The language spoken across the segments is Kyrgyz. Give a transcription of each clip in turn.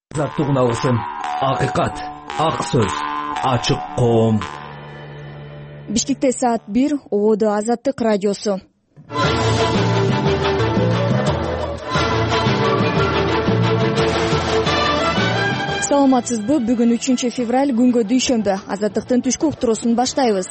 Азаттыгын алсын. Акыйкат, ак сөз, ачык коом. Бишкекте саат 1, ободо Азаттык радиосу. Саламатсызбы? Бүгүн 3 февраль, күнгө дүйшөмбү. Азаттыктын түшкү уктуруусун баштайбыз.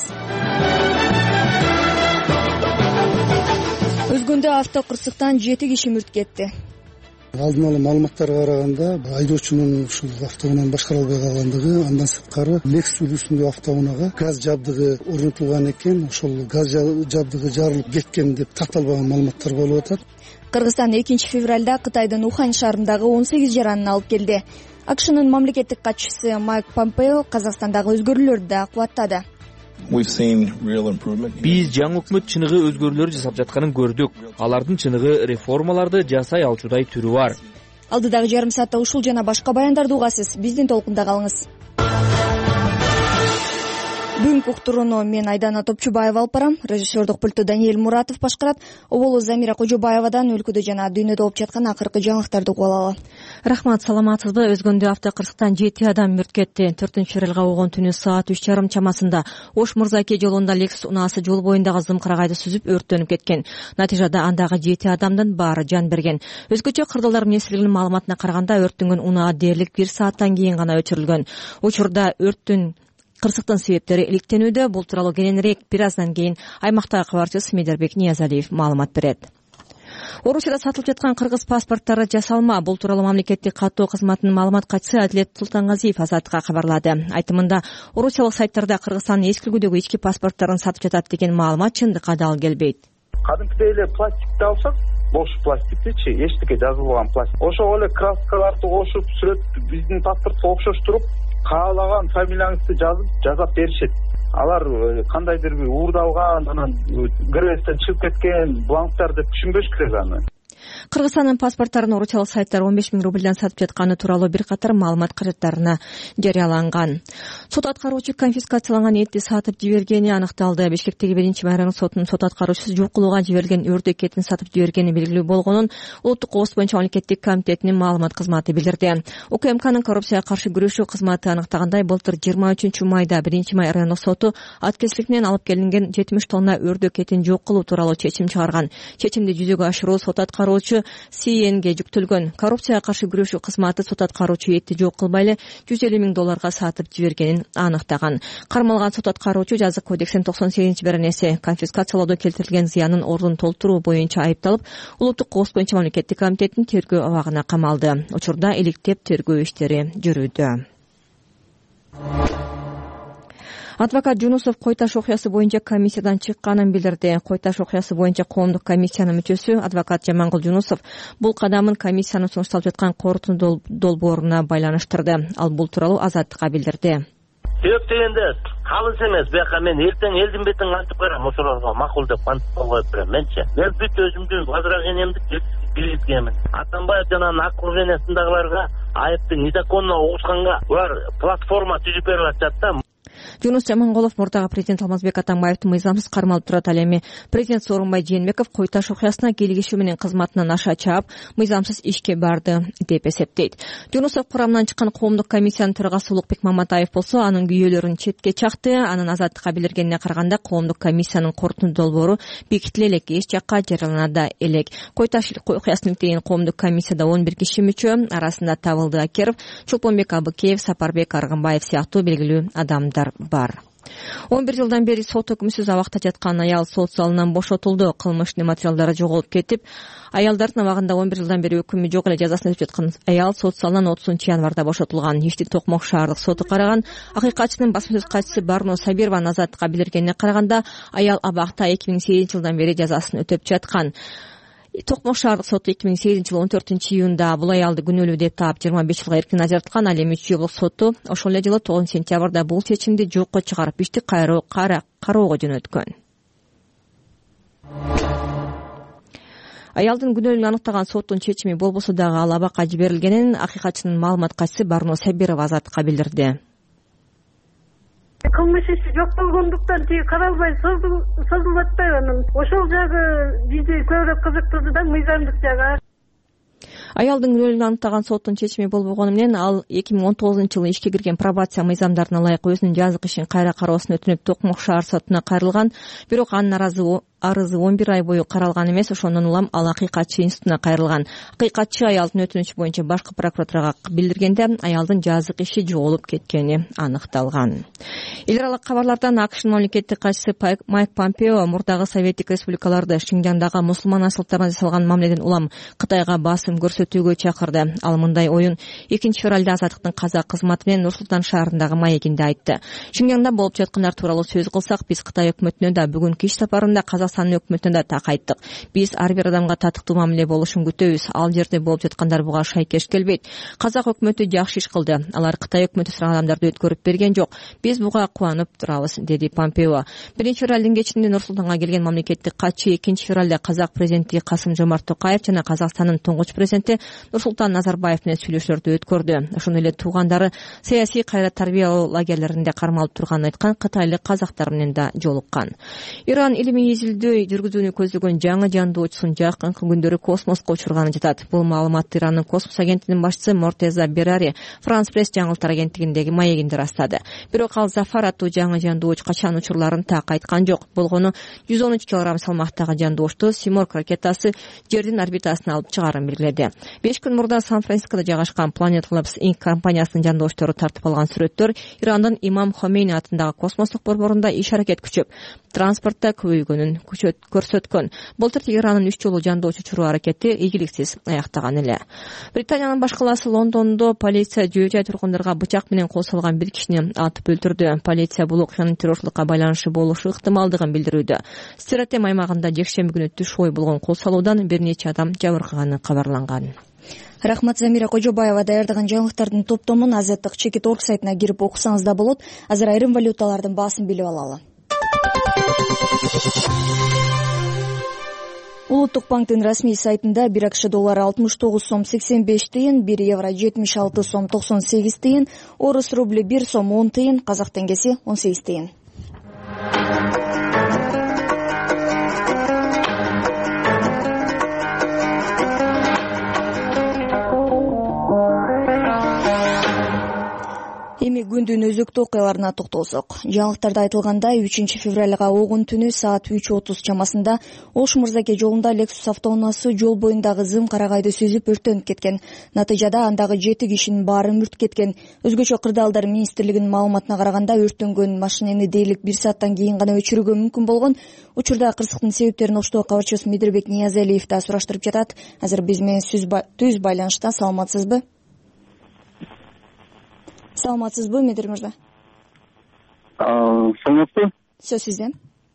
Өзгөндө автокырсыктан 7 киши мүрт кетти. Алдын ала маалыматтарга караганда айдоочунун ушул автоунаны башкара албай калгандыгы, андан сырткары Lexus үлгүсүндөгү автоунаага газ жабдыгы орнотулган экен, ошол газ жабдыгы жарылып кеткен деп такталбаган маалыматтар болуп атат. Кыргызстан 2 февралда Кытайдын Ухань шаарындагы 18 жаранын алып келди. АКШнын мамлекеттик катчысы Майк Помпео Казакстандагы өзгөрүүлөрдү да кубаттады. Биз жаңы өкмөт чыныгы өзгөрүүлөр жасап жатканын көрдүк. Алардын чыныгы реформаларды жасай алчудай түрү бар. Алдыдагы жарым саатта ушул жана башка баяндарды угасыз. Биздин толкунда калыңыз. Бүгүнкү уктурууну мен Айдана Топчубаева алып барам. Режиссердук пульту Даниэль Муратов башкарат. Оболу Замира Кожобаевадан өлкөдө жана дүйнөдө болуп жаткан акыркы жаңылыктарды угуп алалы. Рахмат, саламатсызбы? Өзгөндө автокырсыктан 7 адам мүрт кетти. 4-февралга болгон түнү саат 3:30 чамасында Ош Мырзаке жолунда Lexus унаасы жол боюндагы зымкырагайды сүзүп өрттөнүп кеткен. Натыйжада андагы 7 адамдын баары жан берген. Өзгөчө кырдаалдар министрлигинин маалыматына караганда өрттөнгөн унаа дээрлик 1 сааттан кийин гана өчүрүлгөн. Учурда өрттүн кырсыктын себептери иликтенүүдө. Бул тууралуу кененирээк бир аздан кийин аймактагы кабарчыбыз Медербек Ниязалиев маалымат берет. Орусияда сатылып жаткан кыргыз паспорттары жасалма. Бул тууралуу мамлекеттик каттоо кызматынын маалымат катчысы Адилет Султангазиев Азаттыкка кабарлады. Айтымында, орусиялык сайттарда Кыргызстандын эски үлгүдөгү ички паспорттарын сатып жатат деген маалымат чындыкка дал келбейт. Кадимкидей эле пластикти алсак, бош пластиктичи, эчтеке жазылбаган пластик. Ошого эле краскаларды кошуп, сүрөт биздин паспортко окшоштуруп, каалаган фамилияңызды жазап беришет. Алар кандайдыр бир уурдалган, анан кыргызстан чыгып кеткен бланктар деп түшүнбөш керек аны. Кыргызстандын паспорттарын орусиялык сайттар 15 000 рубльдан сатып жатканы тууралуу бир катар маалымат каражаттарына жарыяланган. Сот аткаруучу конфискацияланган этти сатып жибергени аныкталды. Бишкектеги 1-майраңдык сотунун сот аткаруучусу жок кылууга жиберилген өрдөк этин сатып жибергени белгилүү болгонун Улуттук кооз боюнча мамлекеттик комитетинин маалымат кызматы билдирди. УКМКнын коррупцияга каршы күрөшүү кызматы аныктагандай, былтыр 23 майда 1-май райондук соту аткезчиликтен алып келинген 70 тонна өрдөк этин жок кылуу тууралуу чечим чыгарган. Чечимди жүзөгө ашыруу сот аткаруучу СНГ жүктөлгөн. Коррупцияга каршы күрөшүү кызматы сот аткаруучу этти жок кылбай эле $150,000 сатып жибергенин аныктаган. Кармалган сот аткаруучу жазык кодексинин 98-беренеси конфискациялоодо келтирилген зыяндын ордун толтуруу боюнча айыпталып, Улуттук кооз боюнча мамлекеттик комитеттин тергөө абагына камалды. Учурда иликтеп тергөө иштери жүрүүдө. Адвокат Жунусов Кой Таш окуясы боюнча комиссиядан чыкканын билдирди. Кой Таш окуясы боюнча коомдук комиссиянын мүчөсү адвокат Жамангул Жунусов бул кадамын комиссиянын сунушталып жаткан корутундуу долбооруна байланыштырды. Ал бул тууралуу Азаттыкка билдирди. Себеп дегенде калыс эмес, бияка мен эртең элдин бетин кантип карам, ошолорго макул деп кантип коюп берем менчи. Мен бүт өзүмдүн возражениемди билдиргенмин. Атамбаев жана окружение сындагыларга айыптын незаконно угушканга булар платформа түзүп берип атышат да. Жунус Жаманголов мурдагы президент Алмазбек Атамбаевдин мыйзамсыз кармалып турат. Ал эми президент Сооронбай Жээнбеков Кой Таш окуясына кийлигишүү менен кызматынан аша чаап, мыйзамсыз ишке барды деп эсептейт. Жунусов курамынан чыккан коомдук комиссиянын төрагасы Улукбек Маматаев болсо, анын күйөөлөрүн четке чакты. Анын Азаттыкка билдиргенине караганда, коомдук комиссиянын корутундуу долбоору бекитиле элек, эч жакка жарыялана элек. Кой Таш окуясын иликтеген коомдук комиссияда 11 киши мүчө, арасында Табылды Акеров, Чулпонбек Абыкеев, Сапарбек Аргынбаев сыяктуу белгилүү адамдар бар. 11 жылдан бери сот өкүмүсүз абакта жаткан аял сот залынан бошотулду. Кылмыштын материалдары жоголуп кетип, аялдардын абагында 11 жылдан бери өкүмү жок эле жазасын өтүп жаткан аял сот залынан 30-январда бошотулган. Ишти Токмок шаардык соту караган. Акыйкатчынын басма сөз катчысы Барно Сабированын Азаттыкка билдиргенине караганда, аял абакта 2008 жылдан бери жазасын өтүп жаткан. Токмок шаардык соту 2008 жылы 14-июнда бул аялды күнөөлүү деп таап 25 жылга эркин ажырткан. Ал эми 3 жолдук соту ошол эле жылы 9-сентябрда бул чечимди жокко чыгарып, ишти кароого жөнөткөн. Аялдын күнөөлүн аныктаган соттун чечими болбосо дагы ал абакка жиберилгенин акыйкатчынын маалымат катчысы Барно Сабирова Азаттыкка билдирди. Кылмыш иши жок болгондуктан каралбай созулуп атпайбы анан ошол жагы бизди көбүрөөк кызыктырды да, мыйзамдык жагы. Аялдын рөлүн аныктаган соттун чечими болбогону менен ал 2019-жылы ишке кирген пробация мыйзамдарына ылайык өзүнүн жазык ишин кайра кароосун өтүнүп Токмок шаар сотуна кайрылган. Бирок анын арызы 11 ай бою каралган эмес. Ошондон улам ал акыйкатчы институтуна кайрылган. Акыйкатчы аялдын өтүнүчү боюнча башкы прокуратурага билдиргенде аялдын жазык иши жоголуп кеткени аныкталган. Эл аралык кабарлардан АКШнын мамлекеттик катчысы Майк Помпео мурдагы Советтик республикаларды Шинжаңдагы мусулман асылтарына жасалган мамиледен улам Кытайга басым көрсөтүүгө чакырды. Ал мындай оюн 2-февралда Азаттыктын казак кызматы менен Нур-Султан шаарындагы маегинде айтты. Шинжаңда болуп жаткандар тууралуу сөз кылсак, биз Кытай өкмөтүнө да бүгүнкү иш сапарында Казакстандын өкмөтүнө да так айттык. Биз ар бир адамга татыктуу мамиле болушун күтөбүз. Ал жерде болуп жаткандар буга шайкеш келбейт. Казак өкмөтү жакшы иш кылды. Алар Кытай өкмөтү сураган адамдарды өткөрүп берген жок. Биз буга кубанып турабыз, деди Помпео. 1-февралдын кечинде Нур-Султанга келген мамлекеттик катчы 2-февралда казак президенти Касым-Жомарт Токаев жана Казакстандын туңгуч президенти Нурсултан Назарбаев менен сүйлөшүүлөрдү өткөрдү. Ошондой эле туугандары саясий кайра тарбиялоо лагерлеринде кармалып турганын айткан кытайлык казактар менен да жолуккан. Иран илимий изилдөө жүргүзүүнү көздөгөн жаңы жандоочусун жакынкы күндөрү космоско учурганы жатат. Бул маалыматты Ирандын космос агенттигинин башчысы Мортеза Берари France Press жаңылыктар агенттигиндеги маегинде растады. Бирок ал Зафар аттуу жаңы жандооч качан учурларын так айткан жок. Болгону 113 кг салмактагы жандоочту Симорг ракетасы жердин орбитасына алып чыгарын белгиледи. 5 күн мурда Сан-Францискодо жайгашкан Planet Labs Inc. компаниясынын жандоочтору тартып алган сүрөттөр Ирандын Имам Хомейни атындагы космостук борборунда иш аракет күчөп, транспортта көбөйгөнүн көрсөткөн. Былтыр Иранын 3 жолу жандоочу учуруу аракети ийгиликсиз аяктаган эле. Британиянын баш калаасы Лондондо полиция жөө-жай тургундарга бычак менен кол салган бир кишини атып өлтүрдү. Полиция бул окуянын террорчулукка байланышы болушу ыктымалдыгын билдирүүдө. Стеротем аймагында жекшемби күнү түш бою болгон кол салуудан бир нече адам жабыркаганы кабарланган. Рахмат, Замира Кожобаева даярдаган жаңылыктардын топтомун Азаттык Чекит.org сайтына кирип окусаңыз да болот. Азыр айрым валюталардын баасын билип алалы. Улуттук банктын расмий сайтында 1 АКШ доллары 69 сом 85 тыйын, 1 евро 76 сом 98 тыйын, орус рубль 1 сом 10 тыйын, казак теңгеси 18 тыйын. Эми күндүн өзөктүү окуяларына токтолсок. Жаңылыктарда айтылгандай 3-февралга огун түнү саат 3:30 чамасында Ош Мырзаке жолунда Lexus автоунаасы жол боюндагы зым карагайды сүзүп өртөнүп кеткен. Натыйжада андагы 7 кишинин баары мүрт кеткен. Өзгөчө кырдаалдар министрлигинин маалыматына караганда өрттөнгөн машинени дээрлик 1 сааттан кийин гана өчүрүүгө мүмкүн болгон. Учурда кырсыктын себептерин Оштоо кабарчыбыз Мидирбек Ниязалиев да сураштырып жатат. Азыр биз менен түз байланышта. Саламатсызбы? Саламатсызбы, Медир мырза? Саламатсызбы? Сөз сизден.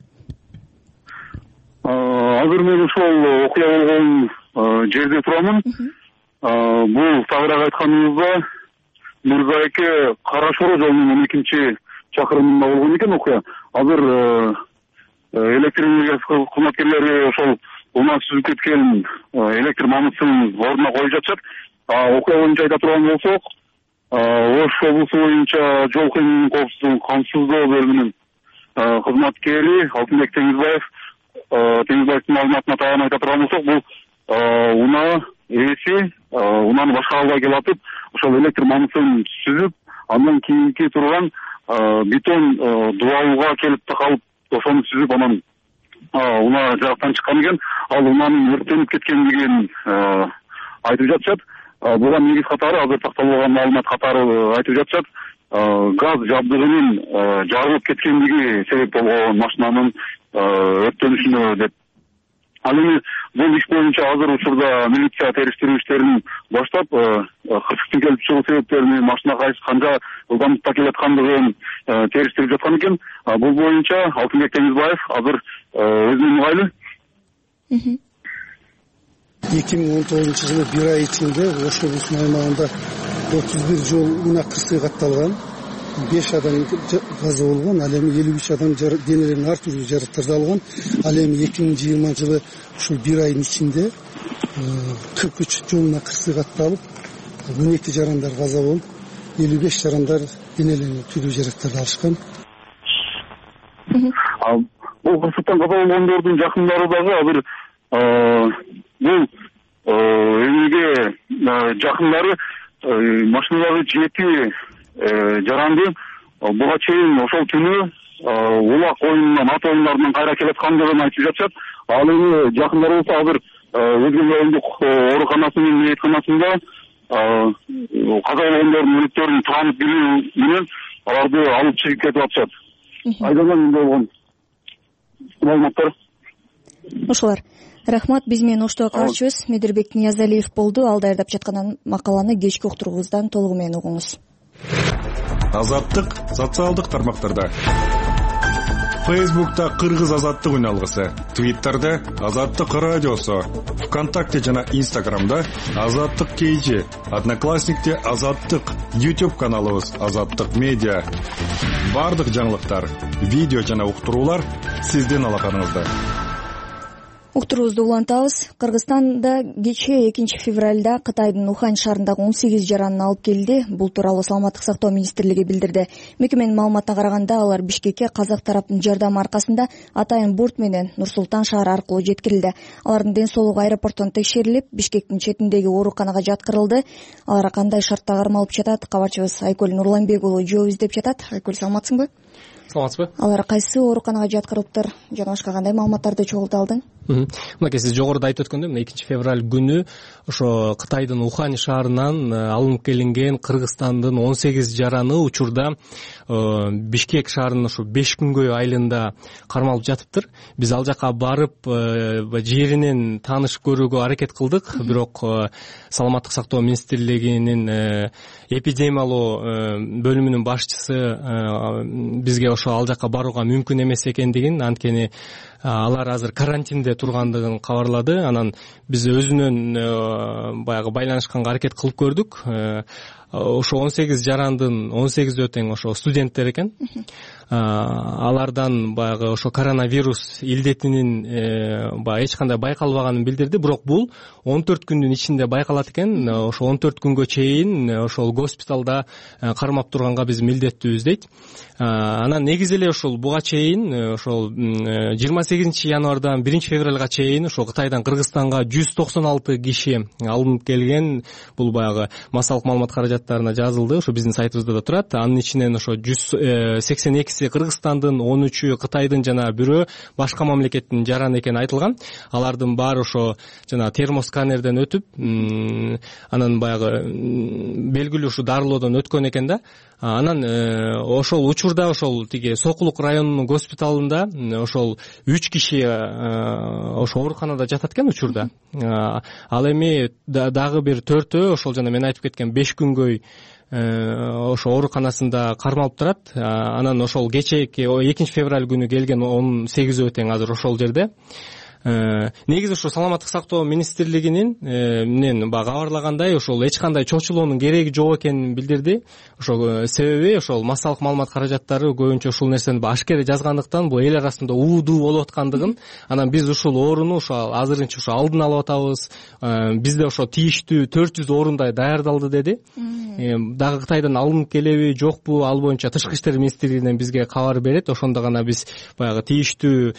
Азыр мен ошол окуя болгон жерде турамын. Бул тагыраак айтканыбызда Мырзаке Кара-Шоро жолунун 12-чакырымында болгон экен окуя. Азыр электр энергия кызматкерлери ошол унаа сүзүп кеткен электр мамытын ордуна коюп жатышат. Окуя боюнча айта турган болсок, Ош облусу боюнча жол кыймылынын коопсуздугун камсыздоо бөлүмүнүн кызматкери Алтынбек Теңизбаевдин маалыматына таянып айта турган болсок, бул унаа ээси унааны башка калбай келатып, ошол электр мамытын сүзүп, андан кийинки турган бетон дубалга келип такалып, ошону сүзүп, анан унаа жактан чыккан экен. Ал унаанын өрттөнүп кеткендигин айтып жатышат. Буга негиз катары азыр такталган маалымат катары айтып жатышат. Газ жабдыгынын жарылып кеткендиги себеп болгон машинанын өрттөнүшүнө деп. Ал эми бул иш боюнча азыр учурда милиция териштирүү иштерин баштап, кырсыктын келип чыгуу себептерин, машина канча ылдамдыкта келаткандыгын териштирип жаткан экен. Бул боюнча Алтынбек Теңизбаев азыр өзүнүн ыңгайлуу 2019 жылы 1 ай ичинде Ош облусунун аймагында 31 жол унаа кырсыгы катталган, 5 адам каза болгон, ал эми 53 адам денелерин ар түрдүү жаракаттарды алган. Ал эми 2020 жылы ушул 1 айдын ичинде 43 жол унаа кырсыгы катталып, 12 жарандар каза болуп, 55 жарандар денелерин түрдүү жаракаттарды алышкан. Бул кырсыктан каза болгондордун жакындары дагы азыр бул Эмнеге жакындары машиналары 7 жаранды буга чейин ошол түнү улак оюнунан ат оюндарынан кайра келаткандыгын айтып жатышат. Ал эми жакындары болсо азыр өзгө райондук ооруканасынын мейитканасында каза болгондордун мүлөттөрүн таанып билүү менен аларды алып чыгып кетип атышат. Айдалган менде болгон маалыматтар ошолор. Рахмат, биз менен оштого калчубуз. Медирбек Ниязалиев болду. Ал даярдап жаткан макаланы кечки уктуруубуздан толугу менен угуңуз. Азаттык социалдык тармактарда. Фейсбукта Кыргыз азаттык үналгысы, Твиттерде Азаттык радиосу, ВКонтакте жана Инстаграмда Азаттык KG, Одноклассникте Азаттык, YouTube каналыбыз Азаттык медиа. Бардык жаңылыктар, видео жана уктуруулар сиздин алаканыңызда. Уктуруубузду улантабыз. Кыргызстанда кечээ 2 февралда Кытайдын Ухань шаарындагы 18 жаранын алып келди. Бул тууралуу Саламаттык сактоо министрлиги билдирди. Мекеменин маалыматына караганда, алар Бишкекке казак тараптын жардамы аркасында атайын борт менен Нур-Султан шаары аркылуу жеткирилди. Алардын ден соолугу аэропорттон текшерилип, Бишкектин четиндеги ооруканага жаткырылды. Алар кандай шартта кармалып жатат? Кабарчыбыз Айкөл Нурланбек уулу жооп издеп жатат. Айкөл, саламатсыңбы? Саламатсызбы? Алар кайсы ооруканага жаткырылыптыр? Жана башка кандай маалыматтарды чогулта алдың? Мынакей, сиз жогоруда айтып өткөндөй, 2 февраль күнү ошо Кытайдын Ухань шаарынан алынып келинген Кыргызстандын 18 жараны учурда Бишкек шаарынын ошо 5 күнгөй айылында кармалып жатыптыр. Биз ал жака барып жеринен таанышып көрүүгө аракет кылдык, бирок Саламаттык сактоо министрлигинин эпидемиялоо бөлүмүнүн башчысы бизге ошо ал жака барууга мүмкүн эмес экендигин, анткени алар азыр карантинде тургандыгын кабарлады. Анан биз өзүнөн баягы байланышканга аракет кылып көрдүк. Ошо 18 жарандын 18 тең ошо студенттер экен. Алардан баягы ошо коронавирус илдетинин эч кандай байкалбаганын билдирди, бирок бул 14 күндүн ичинде байкалат экен. Ошо 14 күнгө чейин ошол госпиталда кармап турганга биз милдеттүүбүз дейт. Анан негизи эле ошол буга чейин ошол 28 январдан 1 февралга чейин ошо Кытайдан Кыргызстанга 196 киши алынып келген. Бул баягы массалык маалымат каражаттарына жазылды, ошо биздин сайтыбызда да турат. Анын ичинен ошо 182 Кыргызстандын, 13 Кытайдын жана бирөө башка мамлекеттин жараны экени айтылган. Алардын баары ошо жана термосканерден өтүп, анан баягы белгилүү ушу дарылоодон өткөн экен да. Анан ошол учурда ошол тиги Сокулук районунун госпиталында ошол 3 киши ошо ооруканада жатат экен учурда. Ал эми дагы бир 4 ошол жана мен айтып кеткен 5 күнгөй ошо ооруканасында кармалып турат. Анан ошол кечээки 2 февраль күнү келген 18 тең азыр ошол жерде. Негизи ошо Саламаттык сактоо министрлигинин менен кабарлагандай ошол эч кандай чочулоонун кереги жок экенин билдирди. Ошо себеби ошол массалык маалымат каражаттары көбүнчө ушул нерсени ашкере жазгандыктан бул эл арасында уудуу болуп аткандыгын, анан биз ушул ооруну ошо азырынча ошо алдын алып атабыз. Бизде ошо тийиштүү 400 орундай даярдалды деди. Дагы Кытайдан алынып келеби жокпу, ал боюнча Тышкы иштер министрлигинен бизге кабар берет. Ошондо гана биз баягы тийиштүү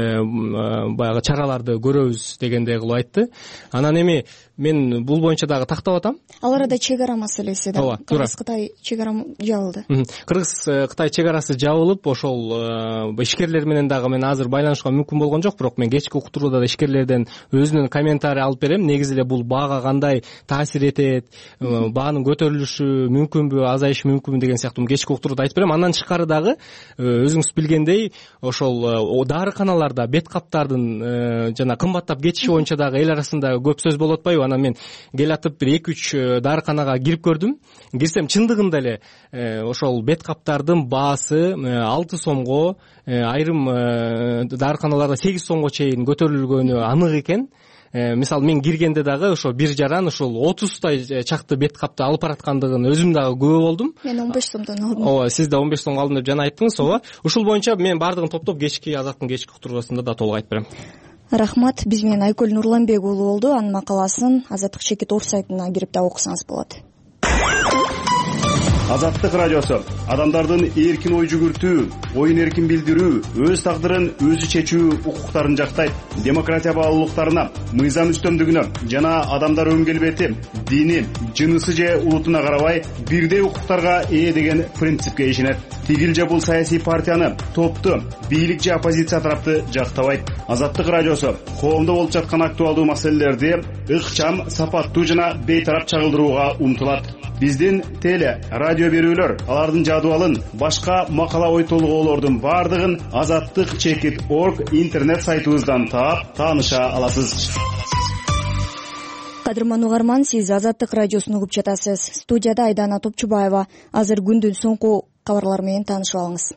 баягы чараларды көрөбүз дегендей кылып айтты. Анан эми мен бул боюнча дагы тактап атам. Ал арада чек ара маселеси да. Кыргыз-Кытай чек ара жабылды. Кыргыз-Кытай чек арасы жабылып, ошол ишкерлер менен дагы мен азыр байланышка мүмкүн болгон жок, бирок мен кечки уктурууда да ишкерлерден өзүнүн комментарий алып берем. Негизи эле бул баага кандай таасир этет, баанын көтөрүлүшү мүмкүнбү, азайышы мүмкүнбү деген сыяктуу кечки уктурууда айтып берем. Андан тышкары дагы өзүңүз билгендей ошол дарыканаларда бет каптардын жана кымбаттап кетиши боюнча дагы эл арасында көп сөз болуп атпайбы? Анан мен келатып бир 2-3 дарыканага кирип көрдүм. Кирсем чындыгында эле ошол бет каптардын баасы 6 сомго, айрым дарыканаларда 8 сомго чейин көтөрүлгөнү анык экен. Мисалы мен киргенде дагы ошо бир жаран ошол 30 чакты бет капты алып бараткандыгын өзүм дагы күбө болдум. Мен 15 сомдон алдым. Ооба, сиз да 15 сомго алдым деп жана айттыңыз. Ооба. Ушул боюнча мен бардыгын топтоп кечки Азаттын кечки уктуруусунда да толук айтып берем. Рахмат. Биз менен Айкөл Нурланбек уулу болду. Анын макаласын Азаттык Чекит орг сайтына кирип да окусаңыз болот. Азаттык радиосу адамдардын эркин ой жүгүртүү, оюн эркин билдирүү, өз тагдырын өзү чечүү укуктарын жактайт. Демократия баалуулуктарына, мыйзам үстөмдүгүнө жана адамдар өн келбети, дини, жынысы же улутуна карабай бирдей укуктарга ээ деген принципке ишенет. Тигил же бул саясий партияны, топту, бийлик же оппозиция тарапты жактабайт. Азаттык радиосу коомдо болуп жаткан актуалдуу маселелерди ыкчам, сапаттуу жана бейтарап чагылдырууга умтулат. Биздин теле, радио берүүлөр, алардын жадыбалын, башка макала ой толгоолордун бардыгын azattik.org интернет сайтыбыздан таап, тааныша аласыз. Кадырман угарман, сиз Азаттык радиосун угуп жатасыз. Студияда Айдана Топчубаева. Азыр күндүн соңку кабарлар менен таанышып алыңыз.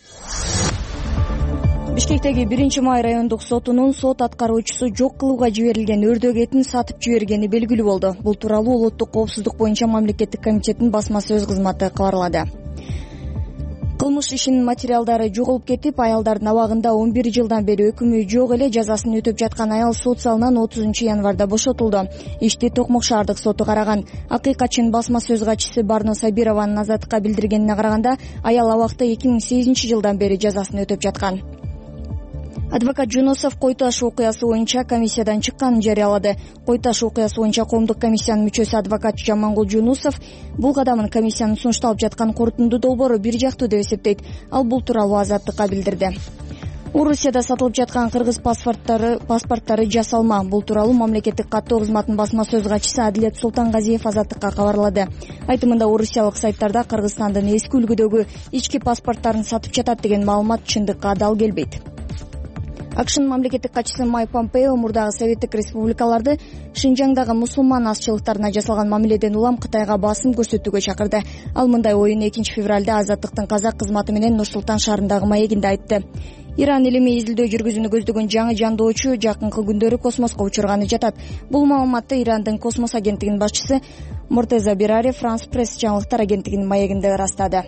Бишкектеги 1-май райондук сотунун сот аткаруучусу жок кылууга жиберилген өрдөк этин сатып жибергени белгилүү болду. Бул тууралуу Улуттук коопсуздук боюнча мамлекеттик комитеттин басма сөз кызматы кабарлады. Кылмыш ишинин материалдары жоголуп кетип, аялдардын абагында 11 жылдан бери өкүмү жок эле жазасын өтөп жаткан аял сот залынан 30 январда бошотулду. Ишти Токмок шаардык соту караган. Акыйкатчынын басма сөз катчысы Барно Сабированын Азаттыкка билдиргенине караганда, аял абакта 2008 жылдан бери жазасын өтөп жаткан. Адвокат Жунусов Кой Таш окуясы боюнча комиссиядан чыкканын жарыялады. Кой Таш окуясы боюнча коомдук комиссиянын мүчөсү адвокат Жамангул Жунусов бул кадамын комиссиянын сунушталып жаткан корутунду долбоору бир жактуу деп эсептейт. Ал бул тууралуу Азаттыкка билдирди. Орусияда сатылып жаткан кыргыз паспорттары жасалма. Бул тууралуу мамлекеттик каттоо кызматынын басма сөз катчысы Адилет Султангазиев Азаттыкка кабарлады. Айтымында орусиялык сайттарда Кыргызстандын эски үлгүдөгү ички паспорттарын сатып жатат деген маалымат чындыкка дал келбейт. АКШнын мамлекеттик катчысы Майк Помпео мурдагы Советтик республикаларды Шинжаңдагы мусулман азчылыктарына жасалган мамиледен улам Кытайга басым көрсөтүүгө чакырды. Ал мындай оюн 2 февралда Азаттыктын казак кызматы менен Нур-Султан шаарындагы маегинде айтты. Иран илимий изилдөө жүргүзүүнү көздөгөн жаңы жандоочу жакынкы күндөрү космоско учурганы жатат. Бул маалыматты Ирандын космос агенттигинин башчысы Мортеза Бирари Франс пресс жаңылыктар агенттигинин маегинде ырастады.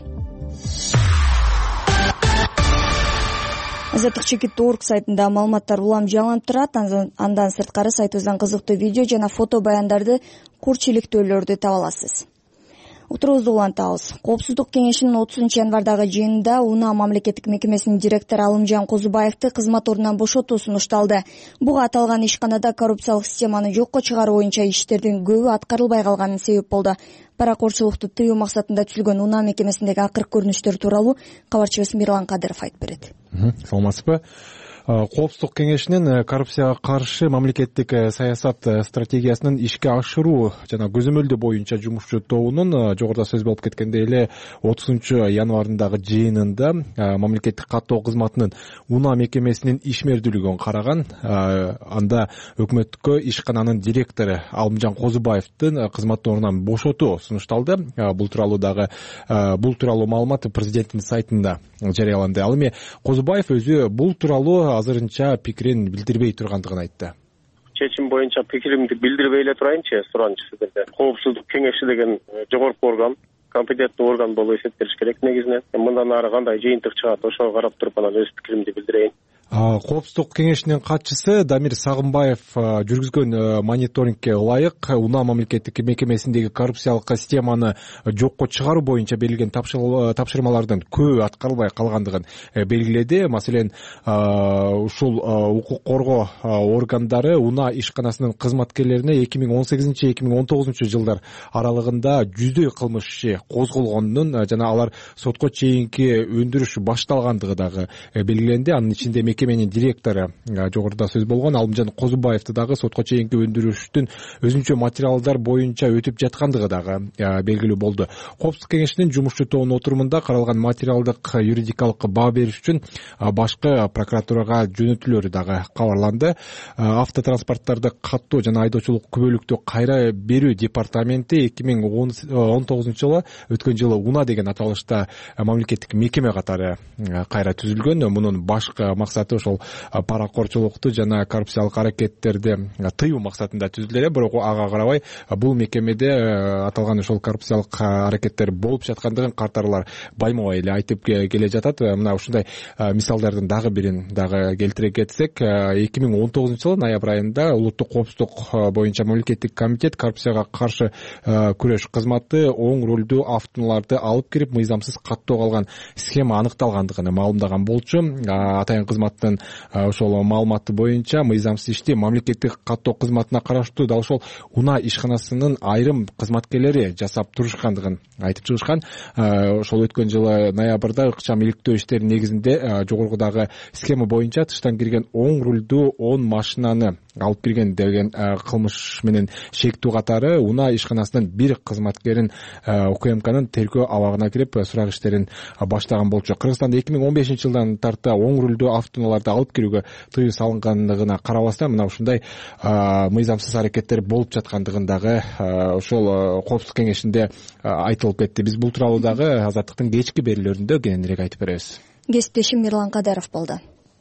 Azattik.org сайтында маалыматтар улам жаңыланып турат. Андан сырткары сайтыбыздан кызыктуу видео жана фото баяндарды, курч иликтөөлөрдү таба аласыз. Утурубузду улантабыз. Коопсуздук кеңешинин 30 январдагы жыйынында УНА мамлекеттик мекемесинин директору Алымжан Козубаевди кызмат ордунан бошотуу сунушталды. Буга аталган ишканада коррупциялык системаны жокко чыгаруу боюнча иштердин көбү аткарылбай калганы себеп болду. Паракорчулукту тыюу максатында түзүлгөн УНА мекемесиндеги акыркы көрүнүштөр тууралуу кабарчыбыз Мирлан Кадыров айтып берет. Саламатсызбы? Коопсуздук кеңешинин коррупцияга каршы мамлекеттик саясат стратегиясынын ишке ашыруу жана көзөмөлдөө боюнча жумушчу тобунун жогоруда сөз болуп кеткендей эле 30 январындагы жыйынында мамлекеттик каттоо кызматынын УНА мекемесинин ишмердүүлүгүн караган. Анда өкмөткө ишкананын директору Алымжан Козубаевдин кызмат ордунан бошотуу сунушталды. Бул тууралуу маалымат президенттин сайтында жарыяланды. Ал эми Козубаев өзү бул тууралуу азырынча пикирин билдирбей тургандыгын айтты. Чечим боюнча пикиримди билдирбей эле турайынчы, суранчы сиздерде. Коопсуздук кеңеши деген жогорку орган, компетенттүү орган болуп эсептелиш керек негизинен. Мындан ары кандай жыйынтык чыгат, ошого карап туруп анан өз пикиримди билдирейин. Коопсуздук кеңешинин катчысы Дамир Сагынбаев жүргүзгөн мониторингке ылайык УНА мамлекеттик мекемесиндеги коррупциялык системаны жокко чыгаруу боюнча берилген тапшырмалардын көбү аткарылбай калгандыгын белгиледи. Маселен, ушул укук коргоо органдары УНА ишканасынын кызматкерлерине 2018-2019 жылдар аралыгында 100дөй кылмыш иши козголгонун жана алар сотко чейинки өндүрүш башталгандыгы дагы белгиленди. Анын ичинде мекеменин директору жогоруда сөз болгон Алымжан Козубаевди дагы сотко чейинки өндүрүштүн өзүнчө материалдар боюнча өтүп жаткандыгы дагы белгилүү болду. Коопсуздук кеңешинин жумушчу тобунун отурумунда каралган материалдык юридикалык баа бериш үчүн башкы прокуратурага жөнөтүлөрү дагы кабарланды. Автотранспорттарды каттоо жана айдоочулук күбөлүктү кайра берүү департаменти 2019 жылы өткөн жылы УНА деген аталышта мамлекеттик мекеме катары кайра түзүлгөн. Мунун башкы максаты комитеты ошол паракорчулукту жана коррупциялык аракеттерди тыюу максатында түзүлдү эле, бирок ага карабай бул мекемеде аталган ошол коррупциялык аракеттер болуп жаткандыгын картарлар байма-бай эле айтып келе жатат. Мына ушундай мисалдардын дагы бирин дагы келтире кетсек, 2019-жылы ноябрь айында улуттук коопсуздук боюнча мамлекеттик комитет коррупцияга каршы күрөш кызматы оң рөлдүү автоунааларды алып кирип мыйзамсыз каттоого алган схема аныкталгандыгын маалымдаган болчу. Атайын кызматтын ошол маалыматы боюнча мыйзамсыз ишти мамлекеттик каттоо кызматына караштуу дал ошол унаа ишканасынын айрым кызматкерлери жасап турушкандыгын айтып чыгышкан. Ошол өткөн жылы ноябрда ыкчам иликтөө иштеринин негизинде жогорудагы схема боюнча тыштан кирген оң рулдуу 10 машинаны алып кирген деген кылмыш менен шектүү катары унаа ишканасынын бир кызматкерин УКМКнын тергөө абагына кирип сурак иштерин баштаган болчу. Кыргызстанда 2015-жылдан тарта оң рулдуу автоунааларды алып кирүүгө тыюу салынгандыгына карабастан мына ушундай мыйзамсыз аракеттер болуп жаткандыгын дагы ошол коопсуздук кеңешинде айтылып кетти. Биз бул тууралуу дагы Азаттыктын кечки берүүлөрүндө кененирээк айтып беребиз. Кесиптешим Мирлан Кадаров болду.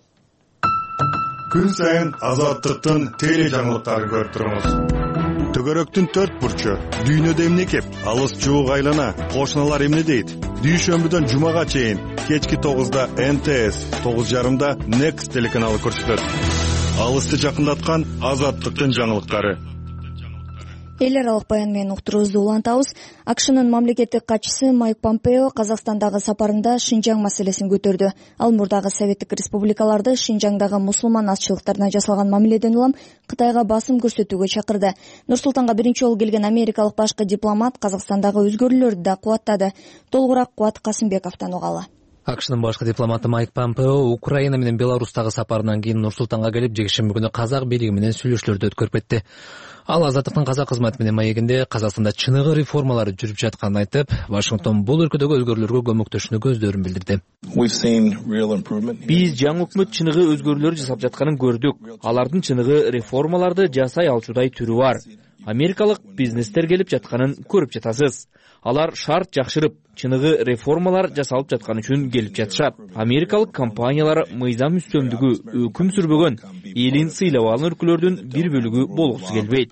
Күн сайын Азаттыктын теле жаңылыктарын көрүп туруңуз. Төгөрөктүн 4 бурчу, дүйнөдө эмне кеп, алыс жуук айлана, кошуналар эмне дейт? Дүйшөмбүдөн жумага чейин кечки 9-да НТС, 9:30-да Next телеканалы көрсөтөт. Алысты жакындаткан Азаттыктын жаңылыктары. Эл аралык баян менен уктуруубузду улантабыз. АКШнын мамлекеттик катчысы Майк Помпео Казакстандагы сапарында Шинжаң маселесин көтөрдү. Ал мурдагы Советтик республикаларды Шинжаңдагы мусулман азчылыктарына жасалган мамиледен улам Кытайга басым көрсөтүүгө чакырды. Нур-Султанга биринчи жолу келген америкалык башкы дипломат Казакстандагы өзгөрүүлөрдү да кубаттады. Толугураак Кубат Касымбековдон угалы. АКШнын башкы дипломаты Майк Помпео Украина менен Беларустагы сапарынан кийин Нур-Султанга келип, жекшемби күнү казак бийлиги менен сүйлөшүүлөрдү өткөрүп кетти. Ал Азаттыктын казак кызматы менен маегинде Казакстанда чыныгы реформалар жүрүп жатканын айтып, Вашингтон бул өлкөдөгү өзгөрүүлөргө көмөктөшүүнү көздөрүн билдирди. Биз жаңы өкмөт чыныгы өзгөрүүлөр жасап жатканын көрдүк. Алардын чыныгы реформаларды жасай алчудай түрү бар. Америкалык бизнестер келип жатканын көрүп жатасыз. Алар шарт жакшырып, чыныгы реформалар жасалып жаткан үчүн келип жатышат. Америкалык компаниялар мыйзам үстөмдүгү өкүм сүрбөгөн, элин сыйлап алган өлкөлөрдүн бир бөлүгү болгусу келбейт.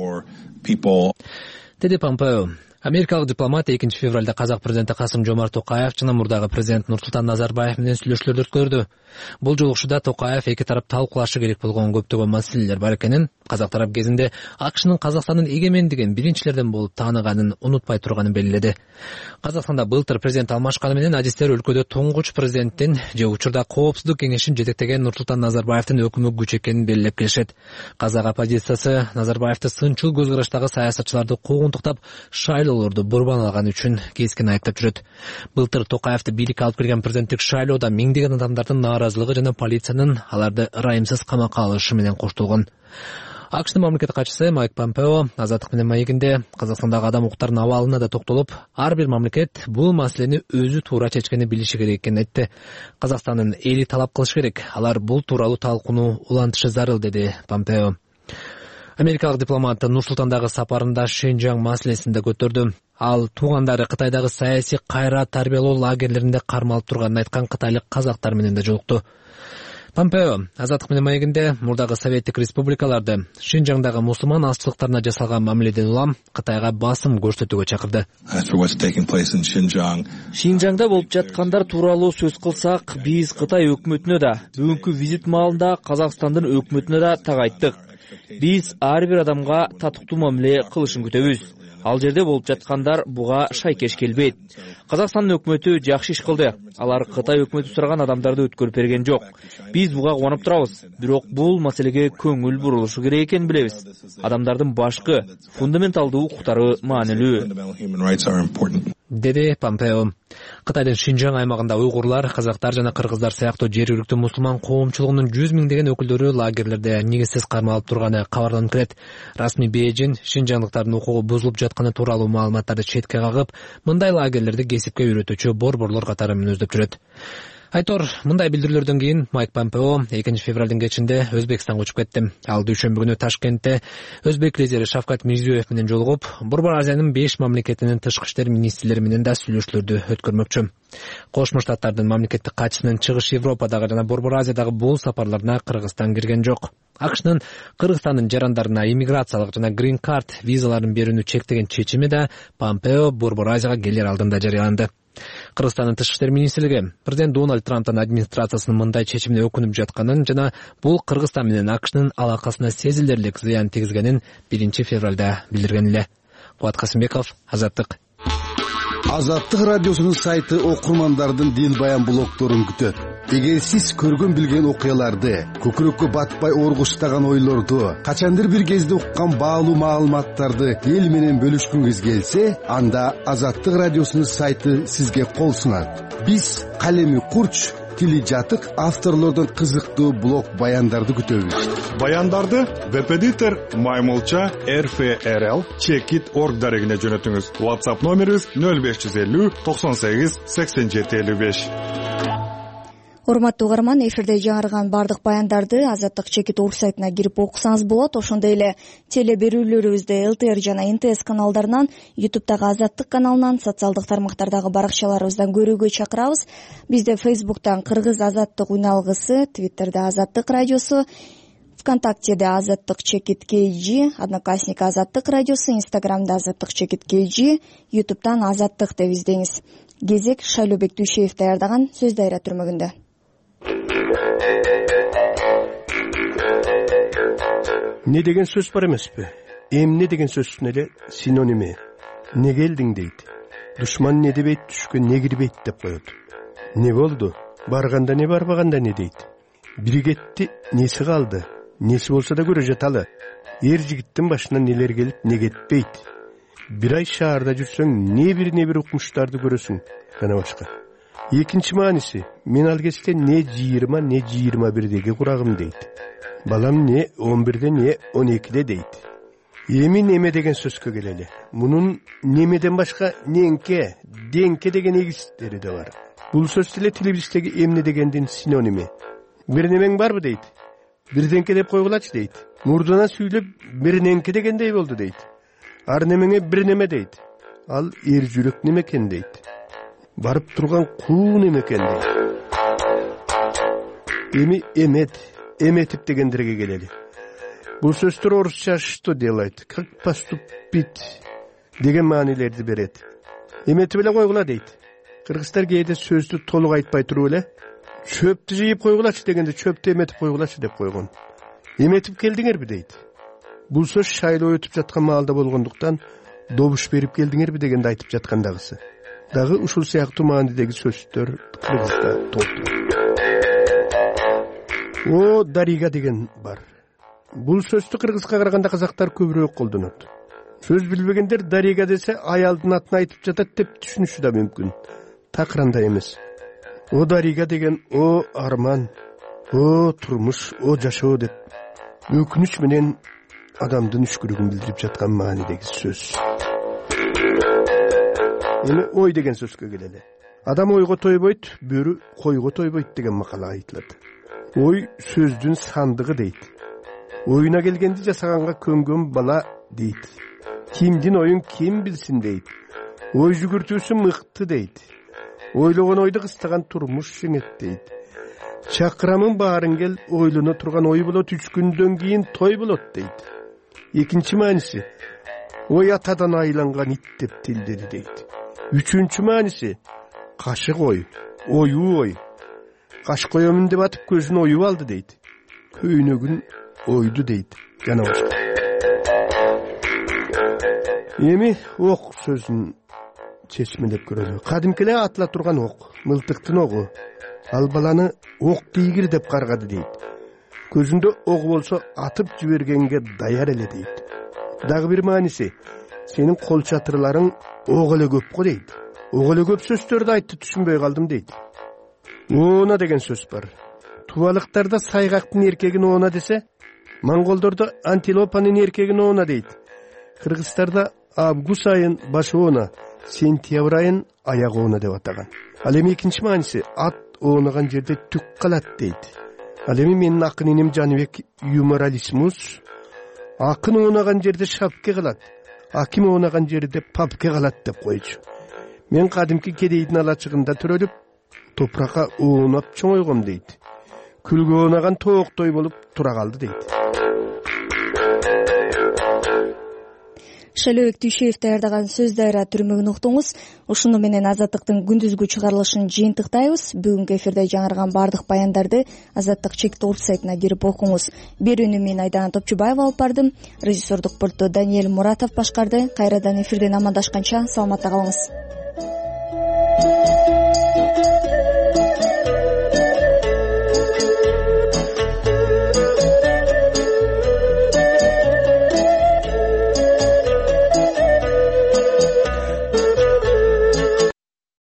Деди Помпео. Америкалык дипломат 2 февралда казак президенти Касым-Жомарт Токаев жана мурдагы президент Нурсултан Назарбаев менен сүйлөшүүлөрдү өткөрдү. Бул жолугушууда Токаев эки тарап талкуулашы керек болгон көптөгөн маселелер бар экенин, казак тарап кезинде АКШнын Казакстандын эгемендигин биринчилерден болуп тааныганын унутпай турганын белгиледи. Казакстанда былтыр президент алмашканы менен адистер өлкөдө туңгуч президенттин же учурда коопсуздук кеңешин жетектеген Нурсултан Назарбаевдин өкүмү күч экенин белгилеп келишет. Казак оппозициясы Назарбаевди сынчыл көз караштагы саясатчыларды куугунтуктап, шайлоолорду бурбан алган үчүн кескин айыптап жүрөт. Былтыр Токаевди бийликке алып келген президенттик шайлоодо миңдеген адамдардын нааразылыгы жана полициянын аларды ырайымсыз камакка алышы менен коштолгон. АКШнын мамлекеттик катчысы Майк Помпео Азаттык менен маегинде Казакстандагы адам укуктарынын абалына да токтолуп, ар бир мамлекет бул маселени өзү туура чечкени билиши керек экенин айтты. Казакстандын эли талап кылыш керек, алар бул тууралуу талкууну улантышы зарыл, деди Помпео. Америкалык дипломат Нур-Султандагы сапарында Шинжаң маселесин да көтөрдү. Ал туугандары Кытайдагы саясий кайра тарбиялоо лагерлеринде кармалып турганын айткан кытайлык казактар менен да жолукту. Помпео Азаттык менен маегинде мурдагы Советтик республикаларды Шинжаңдагы мусулман азчылыктарына жасалган мамиледен улам Кытайга басым көрсөтүүгө чакырды. Шинжаңда болуп жаткандар тууралуу сөз кылсак, биз Кытай өкмөтүнө да, бүгүнкү визит маалында Казакстандын өкмөтүнө да так айттык. Биз ар бир адамга татыктуу мамиле кылышын күтөбүз. Ал жерде болуп жаткандар буга шайкеш келбейт. Казакстандын өкмөтү жакшы иш кылды. Алар Кытай өкмөтү сураган адамдарды өткөрүп берген жок. Биз буга кубанып турабыз. Бирок бул маселеге көңүл бурулушу керек экенин билебиз. Адамдардын башкы, фундаменталдуу укуктары маанилүү, деди Помпео. Кытайдын Шинжаң аймагында уйгурлар, казактар жана кыргыздар сыяктуу жергиликтүү мусулман коомчулугунун 100 миңдеген өкүлдөрү лагерлерде негизсиз кармалып турганы кабарланып келет. Расмий Бейжин шинжаңдыктардын укугу бузулуп жатканы тууралуу маалыматтарды четке кагып, мындай лагерлерди кесипке үйрөтүүчү борборлор катары мүнөздөп жүрөт. Айтор, мындай билдирүүлөрдөн кийин Майк Помпео 2-февралдын кечинде Өзбекстанга учуп кетти. Ал дүйшөмбү күнү Ташкентте Өзбек лидери Шавкат Мирзиёев менен жолугуп, Борбор Азиянын 5 мамлекетинин тышкы иштер министрлери менен да сүйлөшүүлөрдү өткөрмөкчү. Кошмо Штаттардын мамлекеттик катчысынын Чыгыш Европадагы жана Борбор Азиядагы бул сапарларына Кыргызстан кирген жок. АКШнын Кыргызстандын жарандарына иммиграциялык жана грин карт визаларын берүүнү чектеген чечими да Помпео Борбор Азияга келер алдында жарыяланды. Кыргызстандын тышкы иштер министрлиги президент Дональд Трамптын администрациясынын мындай чечимине өкүнүп жатканын жана бул Кыргызстан менен АКШнын алакасына сезилерлик зыян тийгизгенин 1-февралда билдирген эле. Кубат Касымбеков, Азаттык. Азаттык радиосунун сайты окурмандардын дил баян блогдорун күтөт. Эгер сиз көргөн билген окуяларды, көкүрөккө батпай оргуштаган ойлорду, качандыр бир кезде уккан баалуу маалыматтарды эл менен бөлүшкүңүз келсе, анда Азаттык радиосунун сайты сизге кол сунат. Биз калеми курч, тили жатык авторлордон кызыктуу блог баяндарды күтөбүз. Баяндарды веб-эдитор Маймулча RFRL Checkit.org дарегине жөнөтүңүз. WhatsApp номерибиз 0550 98 87 55. Урматтуу угарман, эфирде жаңырган бардык баяндарды Азаттык Checkit.org сайтына кирип окусаңыз болот. Ошондой эле теле берүүлөрүбүздү ЛТР жана НТС каналдарынан, YouTube'дагы Азаттык каналынан, социалдык тармактардагы баракчаларыбыздан көрүүгө чакырабыз. Бизде Facebook'тан Кыргыз Азаттык уйналгысы, Twitter'да Азаттык радиосу, ВКонтактеде Азаттык Checkit KG, Одноклассник Азаттык радиосу, Instagram'да Азаттык Checkit KG, YouTube'дан Азаттык деп издеңиз. Кезек Шайлообек Дүйшеев даярдаган сөз дайра түрмөгүндө. Не деген сөз бар эмеспи? Эмне деген сөздүн эле синоними. Не келдиң дейт. Душман не дебейт, түшкөн не кирбейт деп коет. Не болду? Барганда не, барбаганда не дейт. Бири кетти, неси калды? Неси болсо да көрө жаталы. Эр жигиттин башына нелер келип, не кетпейт. Бир ай шаарда жүрсөң, не бир укмуштарды көрөсүң. Жана башка. Экинчи мааниси, мен ал кезде не 20, не 21деги курагым дейт. Балам не 11де, не 12де дейт. Эми неме деген сөзгө келели. Мунун немеден башка неңке, деңке деген эгистери да бар. Бул сөз деле тилибиздеги эмне дегендин синоними. Бир немең барбы дейт. Бирденке деп койгулачы дейт. Мурдуна сүйлөп бир неңке дегендей болду дейт. Ар немеңе бир неме дейт. Ал эр жүрөк немекен дейт. Барып турган куу немекен дейт. Эми эметип дегендерге келели. Бул сөздөр орусча что делать, как поступить деген маанилерди берет. Эметип эле койгула дейт. Кыргыздар кээде сөздү толук айтпай туруп эле чөптү жыйып койгулачы дегенде чөптү эметип койгулачы деп койгон. Эметип келдиңерби дейт. Бул сөз шайлоо өтүп жаткан маалда болгондуктан добуш берип келдиңерби дегенде айтып жаткандагысы. Дагы ушул сыяктуу маанидеги сөздөр Кыргызда толтур. О, дарига деген бар. Бул сөздү кыргызга караганда казактар көбүрөөк колдонот. Сөз билбегендер дарига десе аялдын атын айтып жатат деп түшүнүшү да мүмкүн. Такыранда эмес. О дарига деген о арман, о турмуш, о жашоо деп өкүнүч менен адамдын үшкүрүгүн билдирип жаткан маанидеги сөз. Эми ой деген сөзгө келели. Адам ойго тойбойт, бөрү койго тойбойт деген макала айтылат. Ой сөздүн сандыгы дейт. Оюна келгенди жасаганга көнгөн бала дейт. Кимдин оюн ким билсин дейт. Ой жүгүртүүсү мыкты дейт. Ойлогон ойду кыстаган турмуш жеңет дейт. Чакырамын баарын кел, ойлоно турган ой болот, 3 күндөн кийин той болот дейт. Экинчи мааниси, ой атадан айланган ит деп тилдеди дейт. Үчүнчү мааниси, кашык ой, оюу ой. Каш коёмун деп атып көзүн оюп алды дейт. Көйнөгүн ойду дейт. Жана башка. Эми ок сөзүн чечмелеп көрөлү. Кадимки эле атыла турган ок, мылтыктын огу. Ал баланы ок тийгир деп каргады дейт. Көзүндө ок болсо атып жибергенге даяр эле дейт. Дагы бир мааниси, сенин кол чатырларың ок эле көп го дейт. Ок эле көп сөздөрдү айтты, түшүнбөй калдым дейт. Оона деген сөз бар. Тубалыктарда сайгактын эркегин оона десе, монголдордо антилопанын эркегин оона дейт. Кыргыздарда август айын башы оона, сентябрь айын аяк оона деп атаган. Ал эми экинчи мааниси, ат оонаган жерде түк калат дейт. Ал эми менин акын инем Жаныбек юморалисмус акын оонаган жерде шапке калат, аким оонаган жерде папке калат деп койчу. Мен кадимки кедейдин алачыгында төрөлүп топуракка оонап чоңойгом дейт. Күлгө оонаган тооктой болуп тура калды дейт. Шайлообек Түйшеев даярдаган сөз дайра түрмөгүн уктуңуз. Ушуну менен Азаттыктын күндүзгү чыгарылышын жыйынтыктайбыз. Бүгүнкү эфирде жаңырган бардык баяндарды Азаттык чек.org сайтына кирип окуңуз. Берүүнү мен Айдана Топчубаева алып бардым. Режиссердук пультту Даниэль Муратов башкарды. Кайрадан эфирден амандашканча саламатта калыңыз.